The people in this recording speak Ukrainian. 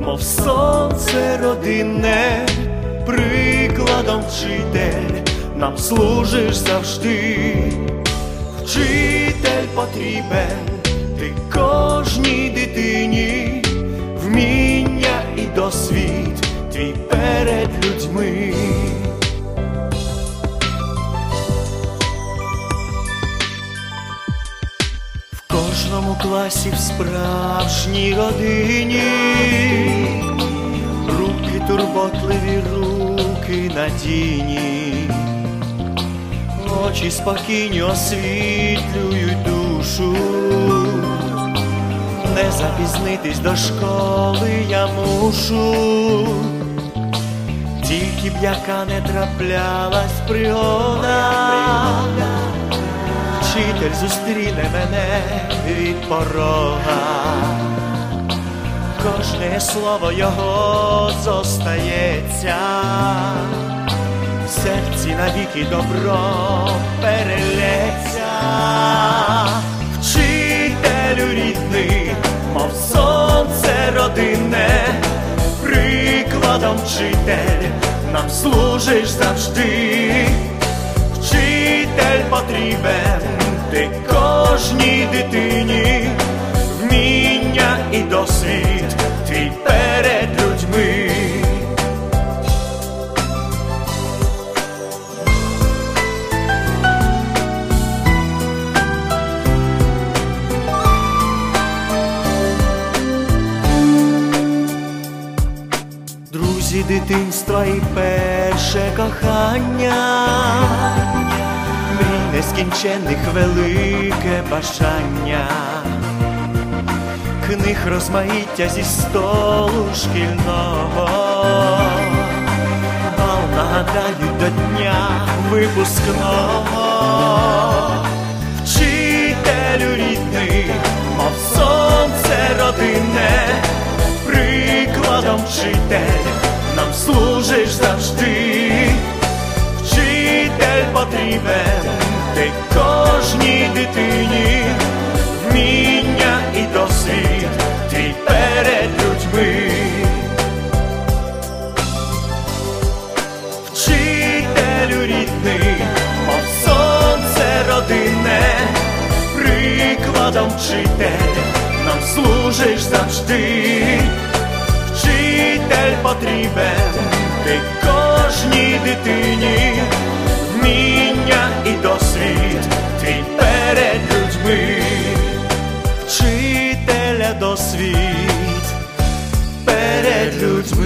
мов сонце родинне, прикладом вчитель, нам служиш завжди. Вчитель потрібен, ти кожній дитині, вміння і досвід твій перед людьми. В кожному класі, в справжній родині, руки турботливі, руки надійні, очі спокійні освітлюють душу. Не запізнитись до школи я мушу, тільки б яка не траплялась пригода, вчитель зустріне мене від порога. Кожне слово його зостається, в серці навіки добро перелється. Вчителю рідний, мов сонце родинне, прикладом вчитель, нам служиш завжди. Вчитель потрібен, ти кожній дитині, вміння і досвід твій перед людьми. Друзі дитинства і перше кохання, мрій нескінченних велике бажання, книг розмаїття зі столу шкільного, бал нагадають до дня випускного. Вчителю рідний, мов сонце родинне, прикладом вчитель, нам служиш завжди. Вчитель потрібен, ти кожній дитині, вміння і досвід твій перед людьми. Вчителю рідний, мов сонце родинне, прикладом вчитель, нам служиш завжди. Вчитель потрібен, ти кожній дитині, вміння і досвід твій перед людьми. Вчителя досвід перед людьми.